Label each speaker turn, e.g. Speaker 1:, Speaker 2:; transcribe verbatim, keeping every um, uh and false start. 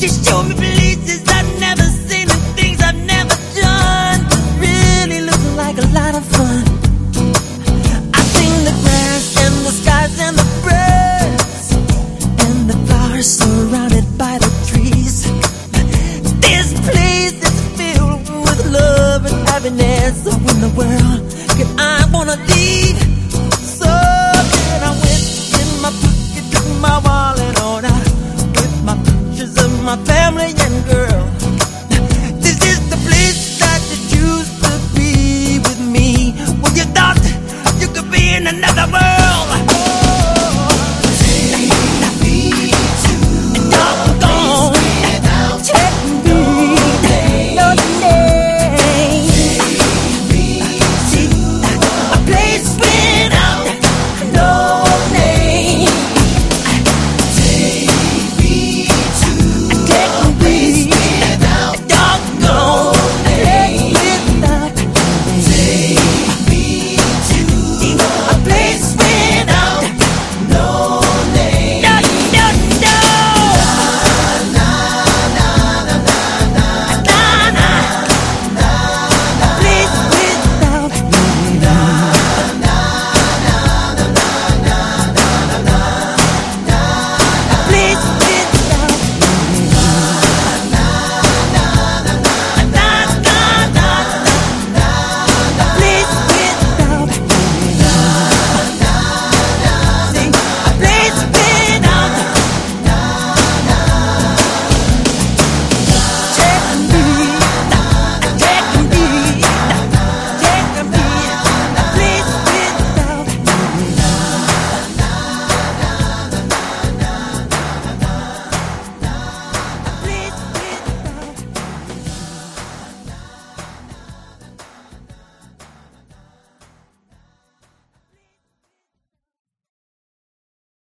Speaker 1: She showed me places I've never seen and things I've never done. Really looking like a lot of fun. I seen the grass and the skies and the birds and the flowers surrounded by the trees. This place is filled with love and happiness. So in the world can I wanna leave? So then I went in my pocket, took my wallet on out with my pictures of my family.